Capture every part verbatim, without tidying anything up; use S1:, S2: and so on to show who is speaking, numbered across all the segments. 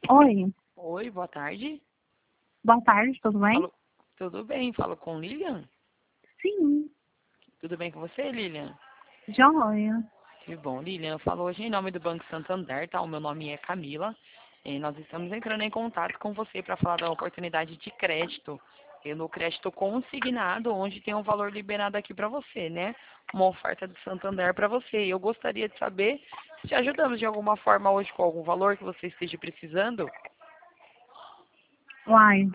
S1: Oi,
S2: Oi, boa tarde.
S1: boa tarde, tudo bem?
S2: Falo... Tudo bem? Falo com Lilian?
S1: Sim,
S2: Tudo bem com você, Lilian?
S1: joia.
S2: Que bom, Lilian. Eu falo hoje em nome do Banco Santander, tá? O meu nome é Camila. E nós estamos entrando em contato com você para falar da oportunidade de crédito. E no crédito consignado, onde tem um valor liberado aqui para você, né? Uma oferta do Santander para você. Eu gostaria de saber se ajudamos de alguma forma hoje com algum valor que você esteja precisando.
S1: Uai,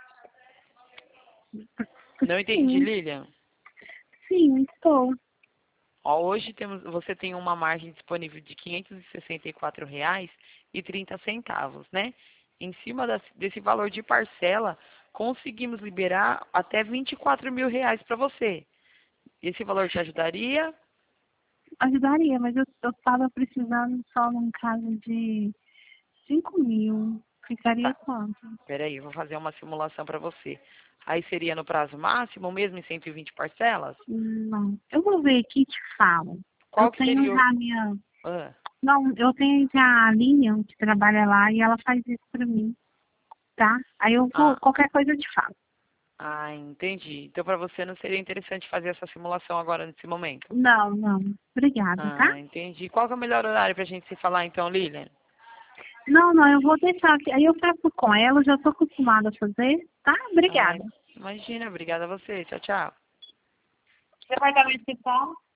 S2: Não entendi,
S1: sim,
S2: Lilian.
S1: sim, estou.
S2: Ó, hoje temos, você tem uma margem disponível de quinhentos e sessenta e quatro reais e trinta centavos, né? Em cima das- desse valor de parcela, conseguimos liberar até vinte e quatro mil reais para você. Esse valor te ajudaria?
S1: Ajudaria, mas eu estava precisando só num caso de cinco mil. Ficaria
S2: Tá,
S1: quanto?
S2: peraí, eu vou fazer uma simulação para você. Aí seria no prazo máximo, mesmo em cento e vinte parcelas?
S1: Não. Eu vou ver aqui e te falo. Eu
S2: Qual que
S1: tenho
S2: seria o...
S1: já a minha.
S2: Ah,
S1: Não, eu tenho já a linha que trabalha lá e ela faz isso pra mim, tá? Aí eu vou,
S2: ah,
S1: qualquer coisa eu te falo.
S2: ah, entendi. Então para você não seria interessante fazer essa simulação agora nesse momento?
S1: Não, não. Obrigada, tá?
S2: Ah, entendi. Qual que é o melhor horário pra gente se falar então, Lilian?
S1: Não, não, eu vou deixar aqui. Aí eu faço com ela, eu já estou acostumada a fazer, tá?
S2: Ah,
S1: Obrigada.
S2: imagina, obrigada a você. Tchau, tchau.
S1: Departamento de